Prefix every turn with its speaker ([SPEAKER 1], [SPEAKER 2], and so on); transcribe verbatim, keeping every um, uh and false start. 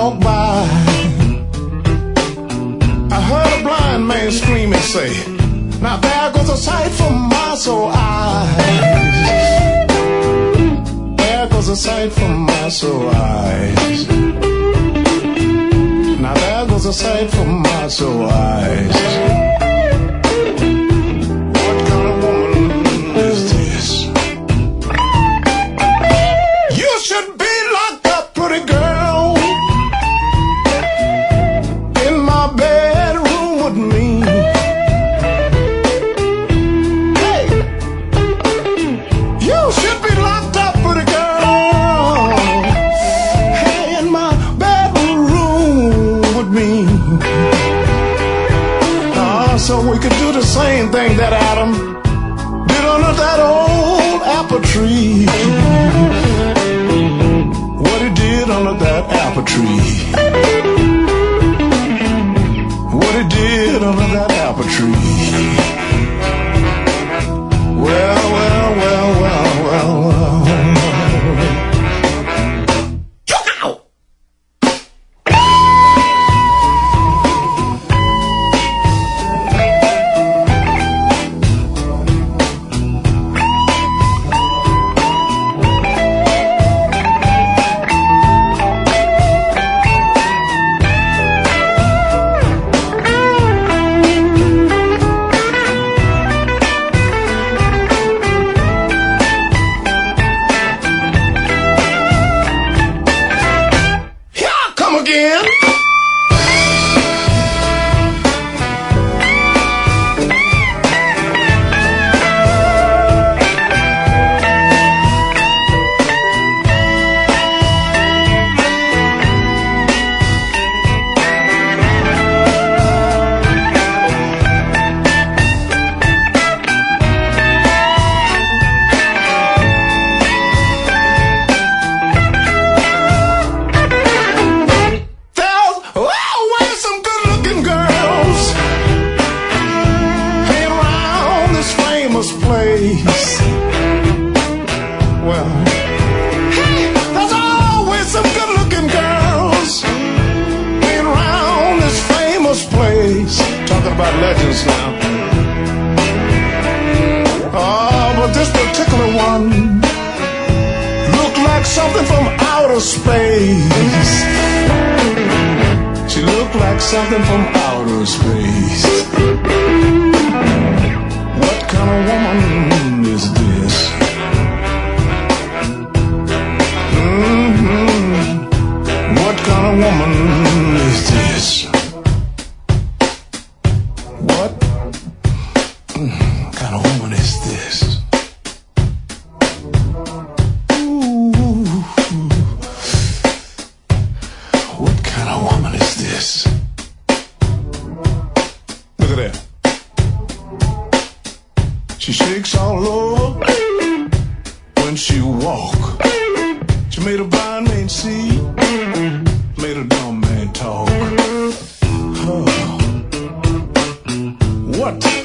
[SPEAKER 1] walked by, I heard a blind man scream and say, now there goes a sight for my soul eyes. There goes a sight for my soul eyes. Now there goes a sight for my soul eyes. What kind of woman is this? You should be locked up, pretty girl, in my bedroom with me. Hey, you should be locked up, pretty girl, hey, in my bedroom with me. Uh, so we could do the same thing that Adam did under that old apple tree. What he did under that apple tree. What he did under that apple tree. Well, well, well, well, well, well. Again. Place. Well, hey, there's always some good-looking girls hanging around this famous place. Talking about legends now. Oh, but this particular one looked like something from outer space. She looked like something from outer space. What kind of woman is this? Mm-hmm. What kind of woman is this? What kind of woman is this? Ooh. What kind of woman is this? Look at that. She shakes all over when she walk. She made a blind man see, made a dumb man talk. Oh. What